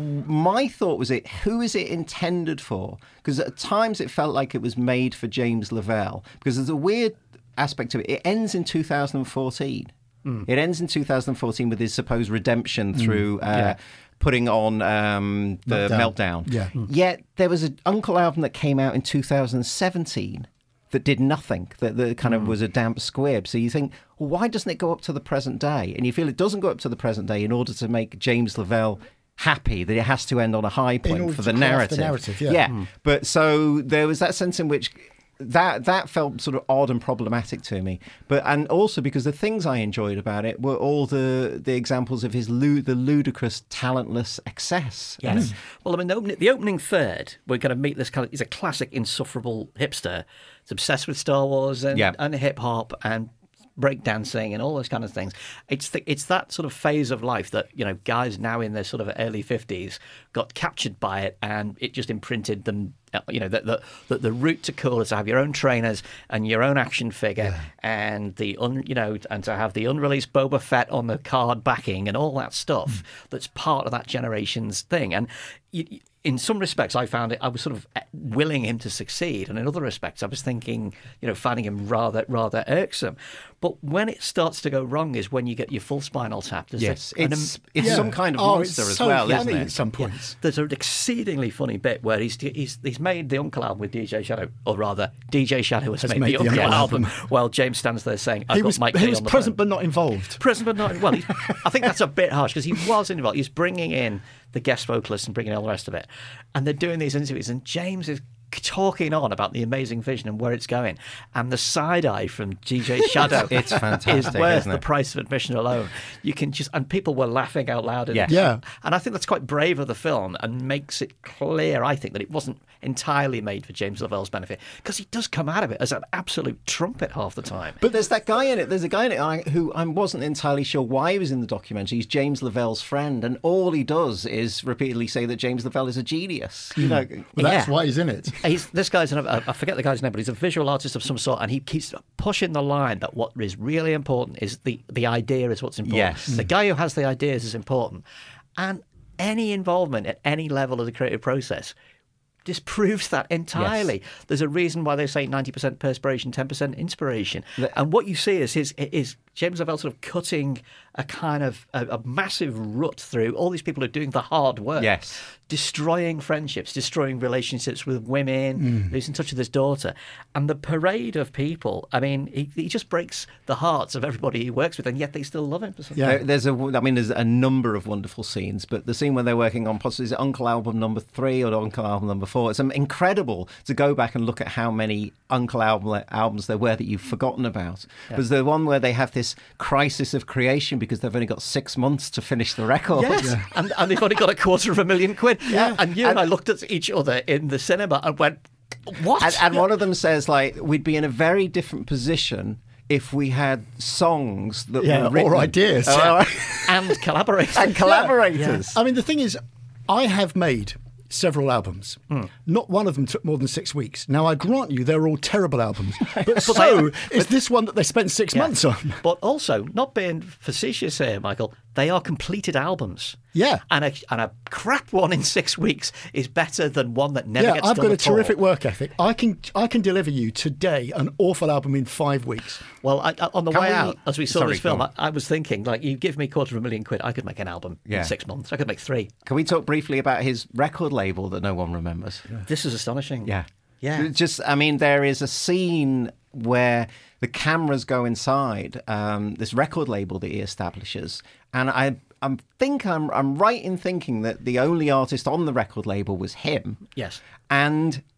My thought was it, who is it intended for? Because at times it felt like it was made for James Lavelle, because there's a weird aspect of it. It ends in two thousand fourteen. Mm. It ends in two thousand fourteen with his supposed redemption through mm. uh, yeah. putting on um, the Meltdown. Meltdown. Yeah. Mm. Yet there was an Uncle album that came out in two thousand seventeen that did nothing, that, that kind of mm. was a damp squib. So you think, well, why doesn't it go up to the present day? And you feel it doesn't go up to the present day in order to make James Lavelle happy, that it has to end on a high point for the narrative. the narrative. Yeah. yeah. Mm. But so there was that sense in which that that felt sort of odd and problematic to me. But and also because the things I enjoyed about it were all the the examples of his lu- the ludicrous, talentless excess. Yes. Mm. Well, I mean, the opening, the opening third, we're going to meet this kind of. He's a classic insufferable hipster. He's obsessed with Star Wars and, yeah. and hip hop and breakdancing and all those kind of things. It's the, it's that sort of phase of life that, you know, guys now in their sort of early fifties got captured by it, and it just imprinted them. You know, that the, the the route to cool is to have your own trainers and your own action figure, yeah. and the un, you know, and to have the unreleased Boba Fett on the card backing and all that stuff. Mm. That's part of that generation's thing. And you, in some respects, I found it. I was sort of willing him to succeed, and in other respects, I was thinking, you know, finding him rather rather irksome. But when it starts to go wrong is when you get your full spinal tap. There's yes, a, it's an, it's yeah. some kind of oh, monster it's as so well, funny isn't it? At some points, yeah. There's an exceedingly funny bit where he's he's he's made the Uncle album with D J Shadow, or rather, D J Shadow has, has made, made the, the Uncle, Uncle album, album, while James stands there saying, "I've he got was, Mike he Day was on the present phone. but not involved." Present but not well. He, I think that's a bit harsh because he was involved. He's bringing in the guest vocalists and bringing all the rest of it, and they're doing these interviews, and James is talking on about the amazing vision and where it's going, and the side eye from D J Shadow it's fantastic, is worth isn't it? the price of admission alone. You can just and people were laughing out loud. Yes. Yeah, and I think that's quite brave of the film and makes it clear, I think, that it wasn't entirely made for James Lavelle's benefit, because he does come out of it as an absolute trumpet half the time. But there's that guy in it. There's a guy in it who I wasn't entirely sure why he was in the documentary. He's James Lavelle's friend, and all he does is repeatedly say that James Lavelle is a genius. You know, well, that's yeah. why he's in it. He's, this guy's an, I forget the guy's name, but he's a visual artist of some sort, and he keeps pushing the line that what is really important is the the idea is what's important. Yes. The guy who has the ideas is important, and any involvement at any level of the creative process disproves that entirely. Yes. There's a reason why they say ninety percent perspiration, ten percent inspiration. The, and what you see is his is James Lavelle sort of cutting a kind of a, a massive rut through all these people who are doing the hard work. Yes. Destroying friendships, destroying relationships with women, mm. losing touch with his daughter. And the parade of people, I mean, he, he just breaks the hearts of everybody he works with, and yet they still love him. For something. Yeah, there's a, I mean, there's a number of wonderful scenes, but the scene when they're working on, possibly, is it Uncle album number three or Uncle album number four? It's incredible to go back and look at how many Uncle album, albums there were that you've forgotten about. Yeah. There's the one where they have this crisis of creation because they've only got six months to finish the record. Yes, yeah. and, and they've only got a quarter of a million quid. Yeah. And you and, and I looked at each other in the cinema and went, what? And, and one of them says, like, we'd be in a very different position if we had songs that yeah, were written. Or ideas. Oh, and collaborators. And collaborators. Yeah. Yeah. I mean, the thing is, I have made several albums. Mm. Not one of them took more than six weeks. Now, I grant you, they're all terrible albums. But, but so they, is but, this one that they spent six yeah. months on. But also, not being facetious here, Michael, they are completed albums. Yeah. And a, and a crap one in six weeks is better than one that never yeah, gets I've done got a at terrific all. work ethic. I can I can deliver you today an awful album in five weeks. Well, I, I, on the can way we, out, as we saw sorry, this film, I, I was thinking, like, you give me a quarter of a million quid, I could make an album yeah. in six months. I could make three. Can we talk briefly about his record label that no one remembers? Yeah. This is astonishing. Yeah. Yeah. Just, I mean, there is a scene where the cameras go inside um, this record label that he establishes, and I I think I'm I'm right in thinking that the only artist on the record label was him. Yes. And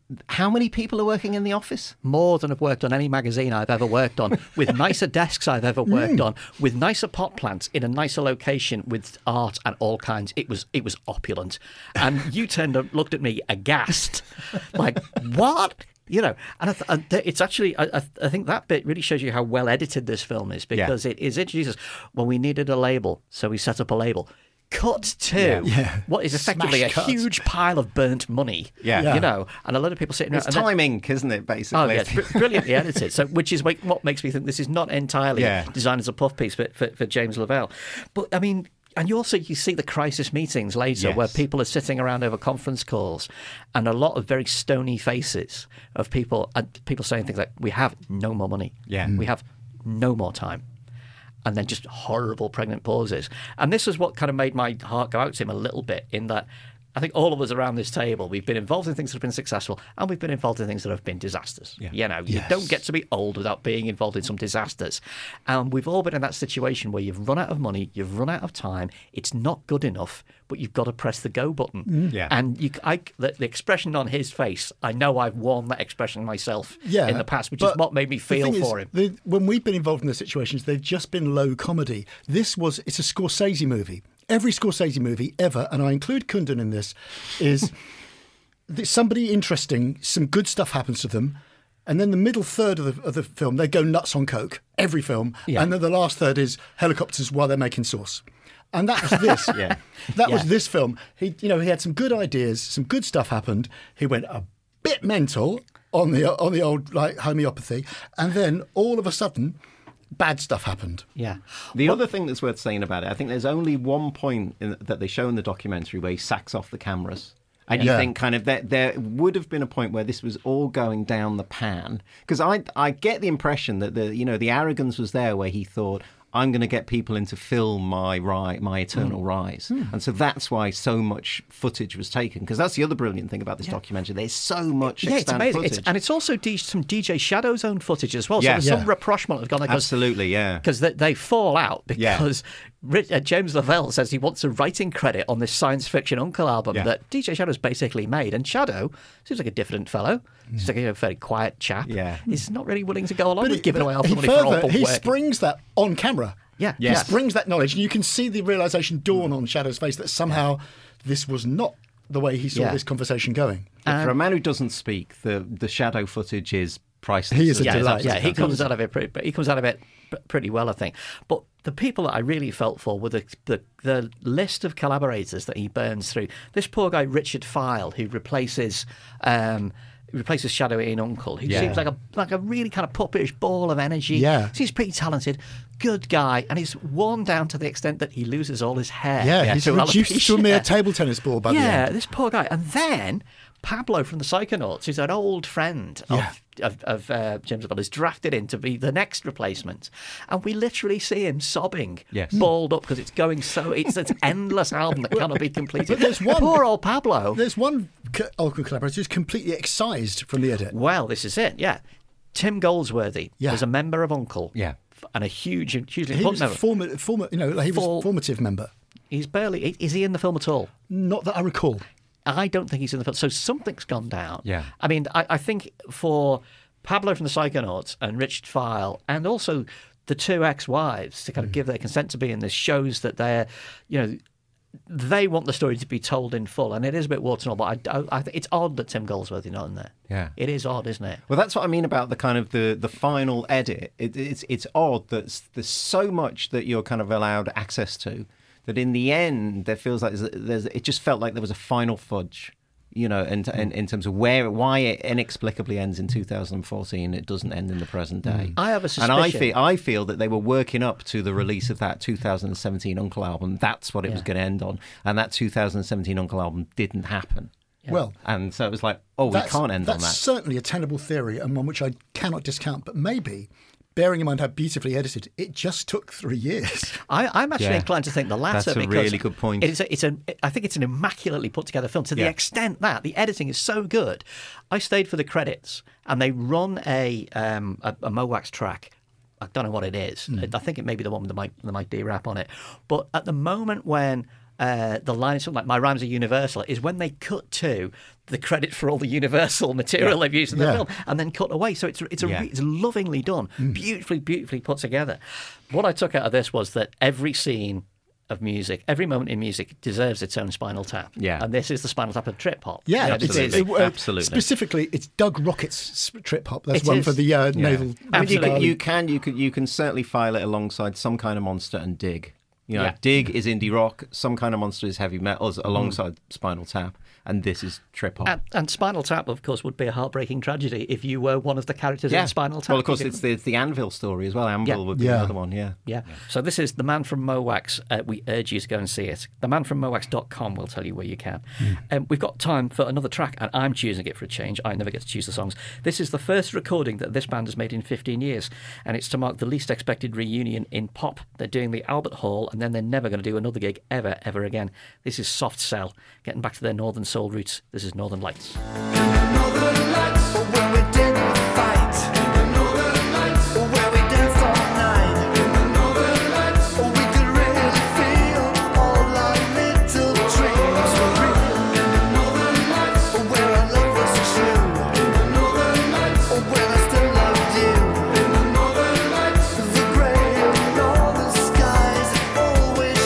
how many people are working in the office? More than have worked on any magazine I've ever worked on, with nicer desks I've ever worked Mm. on, with nicer pot plants in a nicer location, with art and all kinds. It was it was opulent. And you turned and looked at me aghast, like, what? You know, and, I th- and th- it's actually, I, I, I think that bit really shows you how well edited this film is, because Yeah. it is introduces, well, we needed a label, so we set up a label. Cut to Yeah. Yeah. what is effectively Smash a cut. huge pile of burnt money. Yeah. Yeah. You know, and a lot of people sitting It's around. and then- time ink, isn't it, basically? Oh, yeah, it's br- brilliantly edited. So, which is wh- what makes me think this is not entirely Yeah. designed as a puff piece for, for, for James Lavelle. But I mean, and you also you see the crisis meetings later, Yes. where people are sitting around over conference calls, and a lot of very stony faces of people, and people saying things like, "We have no more money. Yeah. we have no more time." And then just horrible pregnant pauses. And this is what kind of made my heart go out to him a little bit, in that I think all of us around this table, we've been involved in things that have been successful, and we've been involved in things that have been disasters. Yeah. You know, you Yes. don't get to be old without being involved in some disasters. And we've all been in that situation where you've run out of money, you've run out of time, it's not good enough, but you've got to press the go button. Yeah. And you, I, the, the expression on his face, I know I've worn that expression myself Yeah, in the past, which is but what made me the feel thing for is, him. the- when we've been involved in those situations, they've just been low comedy. This was, it's a Scorsese movie. Every Scorsese movie ever, and I include Kundun in this, is that somebody interesting, some good stuff happens to them, and then the middle third of the, of the film, they go nuts on coke, every film, Yeah. and then the last third is helicopters while they're making sauce. And that was this. Yeah. That was Yeah. this film. He, you know, he had some good ideas, some good stuff happened. He went a bit mental on the on the old like homeopathy, and then all of a sudden, bad stuff happened. Yeah. The other thing that's worth saying about it, I think there's only one point in, that they show in the documentary where he sacks off the cameras. And you Yeah. think kind of that there would have been a point where this was all going down the pan. Because I I get the impression that the you know the arrogance was there where he thought, I'm going to get people in to film my ri- my eternal Hmm. rise. And so that's why so much footage was taken. Because that's the other brilliant thing about this documentary. There's so much Yeah, it's extant amazing. footage. It's, and it's also D- some D J Shadow's own footage as well. Yeah. So there's Yeah. some rapprochement have gone because Absolutely, yeah. because they, they fall out Yeah. because Rich, uh, James Lavelle says he wants a writing credit on this science fiction Uncle album Yeah. that D J Shadow's basically made. And Shadow seems like a diffident fellow. He's like a very quiet chap. Yeah. He's not really willing to go along with he- giving away half the he money for all further, but he working. springs that on camera. Yeah. He Yes. springs that knowledge, and you can see the realization dawn on Shadow's face that somehow this was not the way he saw Yeah. this conversation going. For a man who doesn't speak, the, the shadow footage is priceless. He is a yeah, delight. Yeah, he comes out of it. Pretty, he comes out of it p- pretty well, I think. But the people that I really felt for were the, the the list of collaborators that he burns through. This poor guy Richard File, who replaces. Um, replaces Shadow in Uncle, who Yeah. seems like a like a really kind of puppetish ball of energy. Yeah. Seems pretty talented, good guy, and he's worn down to the extent that he loses all his hair. Yeah, he's to reduced to a mere alopecia. table tennis ball by the Yeah, end. this poor guy. And then Pablo from the Psychonauts, who's an old friend Yeah. of, of, of uh, James Lavelle, is drafted in to be the next replacement. And we literally see him sobbing, Yes. balled up, because it's going so, it's an endless album that cannot be completed. But there's one- Poor old Pablo. There's one co- Uncle collaborator who's completely excised from the edit. Well, this is it, yeah. Tim Goldsworthy Yeah. was a member of Uncle. Yeah. And a huge, hugely He important was a member. former, former, you know, he was Full- a formative member. He's barely, is he in the film at all? Not that I recall. I don't think he's in the film. So something's gone down. Yeah. I mean, I, I think for Pablo from the Psychonauts and Richard File, and also the two ex-wives to kind of give their consent to be in this, shows that they're, you know, they want the story to be told in full. And it is a bit warts and all, but I, I, I think it's odd that Tim Goldsworthy's not in there. Yeah. It is odd, isn't it? Well, that's what I mean about the kind of the, the final edit. It, it's it's odd that s- there's so much that you're kind of allowed access to that in the end there feels like there's, there's it just felt like there was a final fudge, you know, in, in, in terms of where why it inexplicably ends in two thousand fourteen, it doesn't end in the present day. I have a And I suspicion- feel I feel that they were working up to the release of that two thousand seventeen Uncle album. That's what it was Yeah. going to end on, and that two thousand seventeen Uncle album didn't happen. Well, And so it was like, oh, we that's, can't end on that's that. certainly a tenable theory and one which I cannot discount. But maybe, bearing in mind how beautifully edited, it just took three years. I, I'm actually Yeah. inclined to think the latter. That's a because really good point. It's a, it's a, I think it's an immaculately put together film to the Yeah. extent that the editing is so good. I stayed for the credits, and they run a um, a, a Mowax track. I don't know what it is. I think it may be the one with the Mike, the Mike D rap on it. But at the moment when uh, the line is something like, my rhymes are universal, is when they cut to the credit for all the Universal material yeah. they've used in the yeah. film and then cut away. So it's it's a, yeah. it's lovingly done, mm. beautifully, beautifully put together. What I took out of this was that every scene of music, every moment in music deserves its own Spinal Tap. Yeah. And this is the Spinal Tap of trip hop. Yeah, yeah absolutely. It is. absolutely. Specifically, it's Doug Rocket's trip hop. That's it one is. for the uh, yeah. naval. I mean, you can, you can you can you can certainly file it alongside Some Kind of Monster and Dig. You know, Yeah. Dig is indie rock, Some Kind of Monster is heavy metal, alongside mm. Spinal Tap, and this is trip hop. And, and Spinal Tap, of course, would be a heartbreaking tragedy if you were one of the characters yeah. in Spinal Tap. Well, of course, it's the, it's the Anvil story as well. Anvil Yeah. would be Yeah. another one, yeah. Yeah. So this is The Man from Mowax. Uh, we urge you to go and see it. the man from mowax dot com will tell you where you can. Mm. Um, we've got time for another track, and I'm choosing it for a change. I never get to choose the songs. This is the first recording that this band has made in fifteen years, and it's to mark the least expected reunion in pop. They're doing the Albert Hall, and then they're never going to do another gig ever, ever again. This is Soft Cell, getting back to their Northern Soul roots. This is Northern Lights. Northern Lights, where we didn't fight. In the Northern Lights, where we danced all night. In the Northern Lights, we could really feel all our little dreams were real. In the Northern Lights, where our love was true. In the Northern Lights, where I still loved you. In the Northern Lights, the grey northern skies always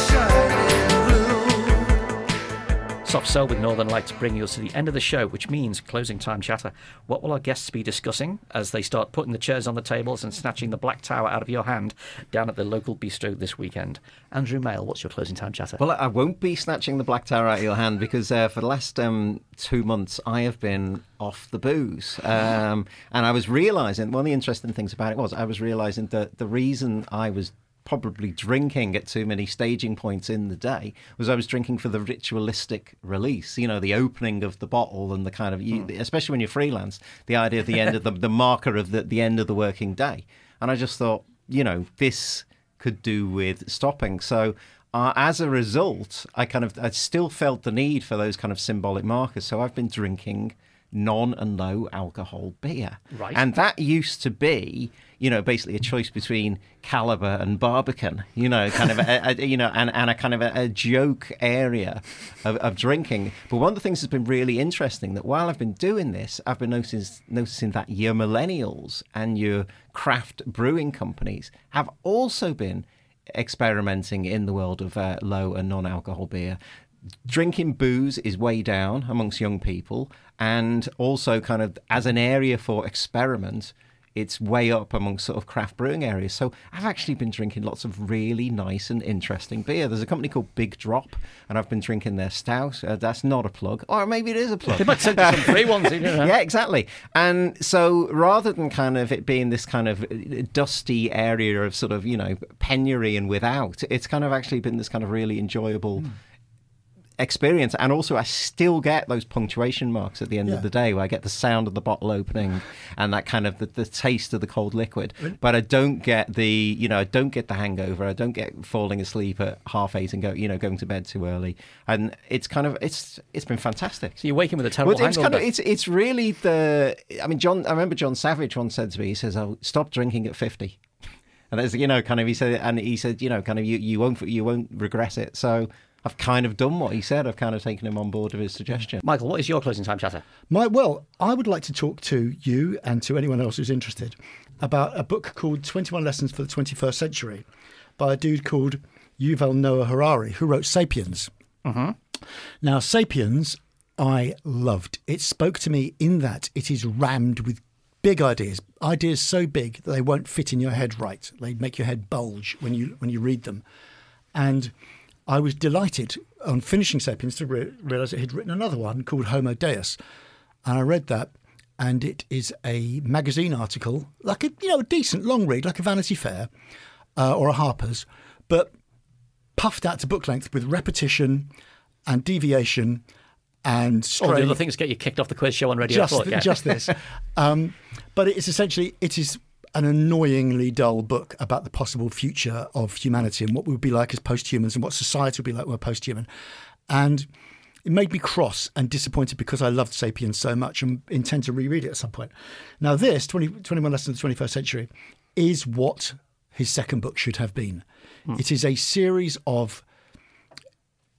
shining blue. Soft Cell with Northern Lights bringing us to the end of the show, which means closing time chatter. What will our guests be discussing as they start putting the chairs on the tables and snatching the Black Tower out of your hand down at the local bistro this weekend? Andrew Mail, what's your closing time chatter? Well, I won't be snatching the Black Tower out of your hand because uh, for the last um, two months I have been off the booze. Um, and I was realising, one of the interesting things about it was I was realising that the reason I was probably drinking at too many staging points in the day was I was drinking for the ritualistic release, you know, the opening of the bottle and the kind of, you, mm. especially when you're freelance, the idea of the end of the, the marker of the, the end of the working day. And I just thought, you know, this could do with stopping. So uh, as a result, I kind of, I still felt the need for those kind of symbolic markers. So I've been drinking non and low alcohol beer. Right. And that used to be, you know, basically a choice between Caliber and Barbican, you know, kind of, a, a, you know, and, and a kind of a, a joke area of, of drinking. But one of the things that's been really interesting that while I've been doing this, I've been noticing, noticing that your millennials and your craft brewing companies have also been experimenting in the world of uh, low and non-alcohol beer. Drinking booze is way down amongst young people, and also kind of as an area for experiment, it's way up amongst sort of craft brewing areas. So I've actually been drinking lots of really nice and interesting beer. There's a company called Big Drop, and I've been drinking their stout. Uh, that's not a plug, or maybe it is a plug. They might send you some free ones, you know. Yeah, exactly. And so rather than kind of it being this kind of dusty area of sort of, you know, penury and without, it's kind of actually been this kind of really enjoyable mm. experience. And also I still get those punctuation marks at the end yeah. of the day where I get the sound of the bottle opening and that kind of the, the taste of the cold liquid, but I don't get the, you know, I don't get the hangover. I don't get falling asleep at half eight and go, you know, going to bed too early. And it's kind of, it's it's been fantastic. So you're waking with a terrible well, it's hangover. kind of, it's it's really the, I mean, John, I remember John Savage once said to me, he says, "Oh, stop drinking at fifty." And that's, you know, kind of, he said, and he said, you know, kind of, you, you won't you won't regret it. So I've kind of done what he said. I've kind of taken him on board with his suggestion. Michael, what is your closing time chatter? My, well, I would like to talk to you and to anyone else who's interested about a book called twenty-one Lessons for the twenty-first Century by a dude called Yuval Noah Harari, who wrote Sapiens. Mm-hmm. Now, Sapiens, I loved. It spoke to me in that it is rammed with big ideas, ideas so big that they won't fit in your head right. They make your head bulge when you when you read them. And I was delighted on finishing Sapiens to re- realise that he'd written another one called Homo Deus. And I read that, and it is a magazine article, like a, you know, a decent long read, like a Vanity Fair uh, or a Harper's, but puffed out to book length with repetition and deviation and straying. All the other things get you kicked off the quiz show on Radio just, four. Yeah. Just this. um, but it's essentially, it is an annoyingly dull book about the possible future of humanity and what we would be like as post-humans and what society would be like when we're post-human. And it made me cross and disappointed because I loved Sapiens so much and intend to reread it at some point. Now this, twenty, twenty-one Lessons of the twenty-first Century, is what his second book should have been. Hmm. It is a series of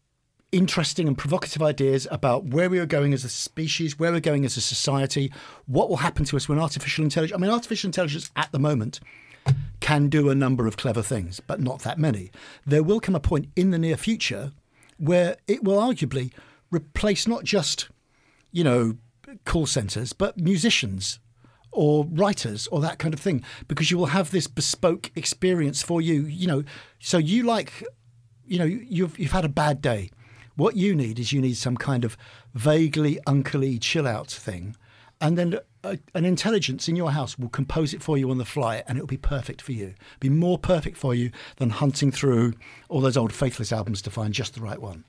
interesting and provocative ideas about where we are going as a species, where we're going as a society, what will happen to us when artificial intelligence... I mean, artificial intelligence at the moment can do a number of clever things, but not that many. There will come a point in the near future where it will arguably replace not just, you know, call centres, but musicians or writers or that kind of thing, because you will have this bespoke experience for you, you know. So you like, you know, you've you've had a bad day. What you need is you need some kind of vaguely uncly chill out thing, and then a, an intelligence in your house will compose it for you on the fly, and it will be perfect for you. Be more perfect for you than hunting through all those old Faithless albums to find just the right one.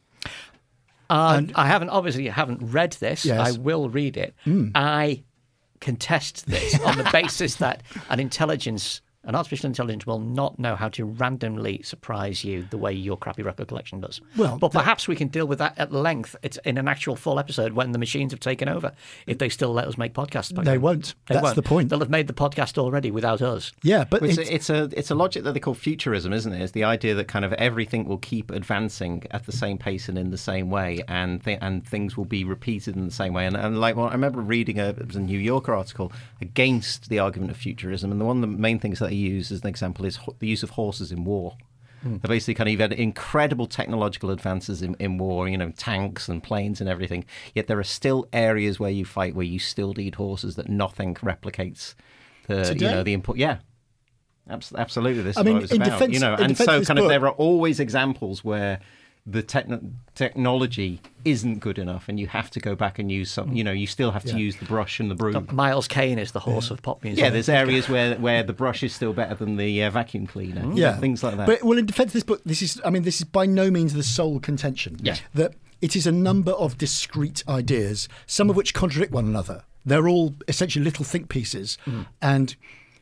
Uh, And- I haven't obviously haven't read this. Yes. I will read it. Mm. I contest this on the basis that an intelligence, an artificial intelligence, will not know how to randomly surprise you the way your crappy record collection does. Well, but that- perhaps we can deal with that at length. It's in an actual full episode when the machines have taken over. If they still let us make podcasts, by They then. won't. They That's won't. the point. They'll have made the podcast already without us. Yeah, but it's, it's, a, it's a it's a logic that they call futurism, isn't it? It's the idea that kind of everything will keep advancing at the same pace and in the same way, and th- and things will be repeated in the same way. And, and like, well, I remember reading a, it was a New Yorker article against the argument of futurism, and the one of the main things that they use as an example is ho- the use of horses in war. Hmm. They basically kind of had incredible technological advances in, in war, you know, tanks and planes and everything. Yet there are still areas where you fight where you still need horses that nothing replicates. The Today? you know the input, yeah, Abs- absolutely. This I is mean, what it's in about, defense- you know, in and defense so of this kind of book- there are always examples where the techn- technology isn't good enough, and you have to go back and use some. You know, you still have to Yeah. use the brush and the broom. Miles Kane is the horse of pop music. Yeah, there's areas where, where the brush is still better than the uh, vacuum cleaner. yeah, things like that. But well, in defence of this book, this is, I mean, this is by no means the sole contention. Yeah. That it is a number of discrete ideas, some of which contradict one another. They're all essentially little think pieces, Mm. and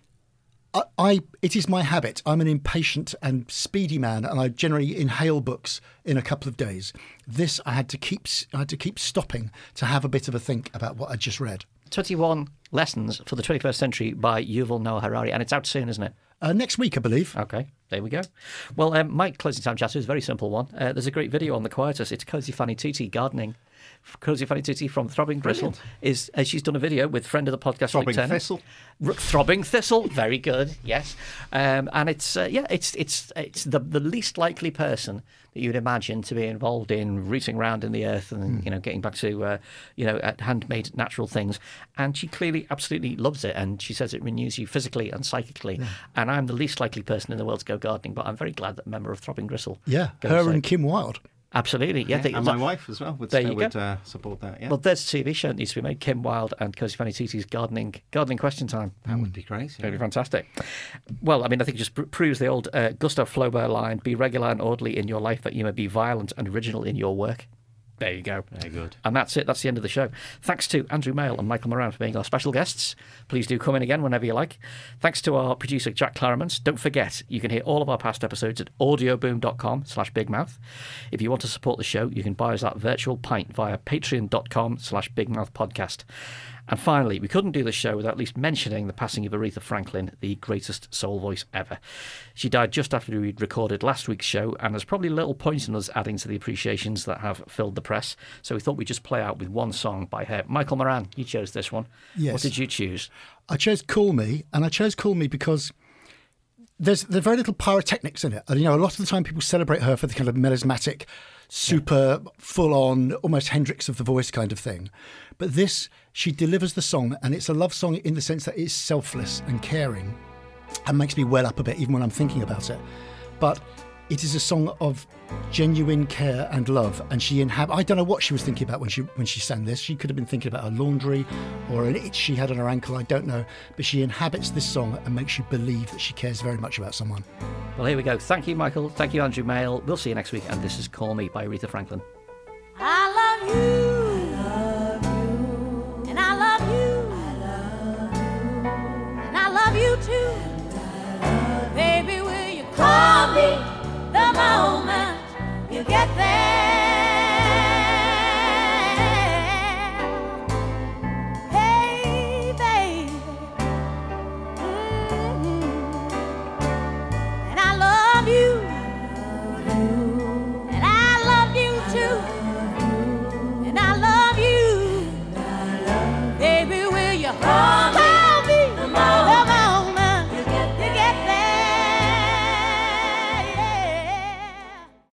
I, I, it is my habit. I'm an impatient and speedy man, and I generally inhale books in a couple of days. This I had to keep, I had to keep stopping to have a bit of a think about what I just read. twenty-one Lessons for the twenty-first Century by Yuval Noah Harari, and it's out soon, isn't it? Uh, next week, I believe. Okay, there we go. Well, um, my closing time chatter is a very simple one. Uh, there's a great video on the Quietus. It's Cozy Fanny Tutti gardening. Cozy Fanny Tutti from Throbbing Gristle is uh, she's done a video with friend of the podcast, Throbbing Rick Turner. Thistle. R- Throbbing Thistle, very good, yes. Um, and it's uh, yeah, it's it's it's the the least likely person that you'd imagine to be involved in rooting around in the earth and you know getting back to uh, you know uh, handmade natural things. And she clearly absolutely loves it, and she says it renews you physically and psychically. Yeah. And I'm the least likely person in the world to go gardening, but I'm very glad that a member of Throbbing Gristle. Yeah, goes her out. and Kim Wilde. Absolutely, yeah. Yeah, they- and my wife as well would, There uh, you would go. uh, support that. Yeah, Well, there's a T V show that needs to be made. Kim Wilde and Cozy Fanny Tutti's gardening gardening question time. that would be great. Yeah. Very fantastic. Well, I mean, I think it just pr- proves the old uh, Gustav Flaubert line: "Be regular and orderly in your life, that you may be violent and original in your work." There you go. Very good. And that's it. That's the end of the show. Thanks to Andrew Mail and Michael Moran for being our special guests. Please do come in again whenever you like. Thanks to our producer, Jack Claremont. Don't forget, you can hear all of our past episodes at audioboom.com slash bigmouth. If you want to support the show, you can buy us that virtual pint via patreon.com slash bigmouthpodcast. And finally, we couldn't do this show without at least mentioning the passing of Aretha Franklin, the greatest soul voice ever. She died just after we'd recorded last week's show, and there's probably little point in us adding to the appreciations that have filled the press. So we thought we'd just play out with one song by her. Michael Moran, you chose this one. Yes. What did you choose? I chose Call Me, and I chose Call Me because there's there's very little pyrotechnics in it. And, you know, a lot of the time people celebrate her for the kind of melismatic, super full-on, almost Hendrix of the voice kind of thing. But this, she delivers the song, and it's a love song in the sense that it's selfless and caring and makes me well up a bit even when I'm thinking about it. But it is a song of genuine care and love, and she inhab- I don't know what she was thinking about when she when she sang this. She could have been thinking about her laundry or an itch she had on her ankle, I don't know. But she inhabits this song and makes you believe that she cares very much about someone. Well, here we go. Thank you, Michael. Thank you, Andrew Mail. We'll see you next week. And this is Call Me by Aretha Franklin. I love you. I love you. And I love you. I love you. And I love you too. Baby, will you call me the moment you get there?